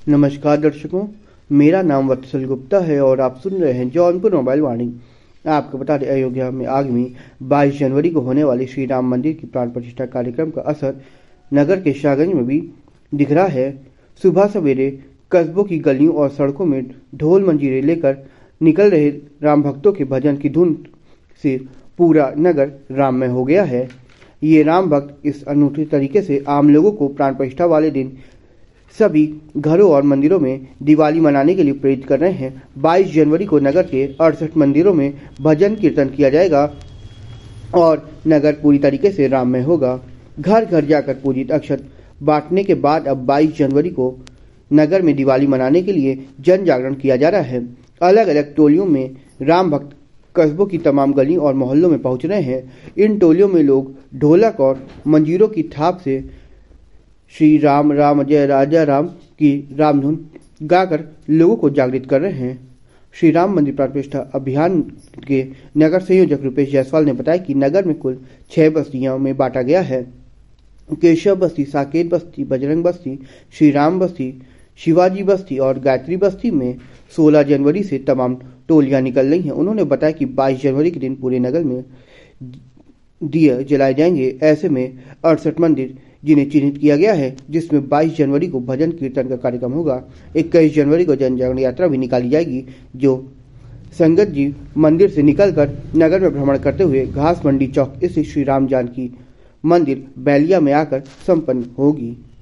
नमस्कार दर्शकों, मेरा नाम वत्सल गुप्ता है और आप सुन रहे हैं जौनपुर मोबाइल वाणी। आपको बता दें, अयोध्या में आगामी 22 जनवरी को होने वाले श्री राम मंदिर की प्राण प्रतिष्ठा कार्यक्रम का असर नगर के शाहगंज में भी दिख रहा है। सुबह सवेरे कस्बों की गलियों और सड़कों में ढोल मंजीरे लेकर निकल रहे राम भक्तों के भजन की धुन से पूरा नगर राममय हो गया है। ये राम भक्त इस अनूठे तरीके से आम लोगों को प्राण प्रतिष्ठा वाले दिन सभी घरों और मंदिरों में दिवाली मनाने के लिए प्रेरित कर रहे हैं। 22 जनवरी को नगर के 68 मंदिरों में भजन कीर्तन किया जाएगा और नगर पूरी तरीके से राममय होगा। घर घर जाकर पूजित अक्षत बांटने के बाद अब 22 जनवरी को नगर में दिवाली मनाने के लिए जन जागरण किया जा रहा है। अलग अलग टोलियों में राम भक्त कस्बों की तमाम गलियों और मोहल्लों में पहुंच रहे हैं। इन टोलियों में लोग ढोलक और मंजीरों की थाप से श्री राम राम जय राजा राम की रामधुन गाकर लोगों को जागृत कर रहे हैं। श्री राम मंदिर प्राण प्रतिष्ठा अभियान के नगर संयोजक रुपेश जायसवाल ने बताया कि नगर में कुल 6 बस्तियों में बांटा गया है। केशव बस्ती, साकेत बस्ती, बजरंग बस्ती, श्री राम बस्ती, शिवाजी बस्ती और गायत्री बस्ती में 16 जनवरी से तमाम टोलियां निकल रही हैं। उन्होंने बताया कि 22 जनवरी के दिन पूरे नगर में दिए जलाए जाएंगे। ऐसे में 68 मंदिर जिन्हें चिन्हित किया गया है, जिसमें 22 जनवरी को भजन कीर्तन का कार्यक्रम होगा। 21 जनवरी को जन जागरण यात्रा भी निकाली जाएगी, जो संगत जी मंदिर से निकलकर नगर में भ्रमण करते हुए घास मंडी चौक स्थित श्री राम जानकी मंदिर बैलिया में आकर संपन्न होगी।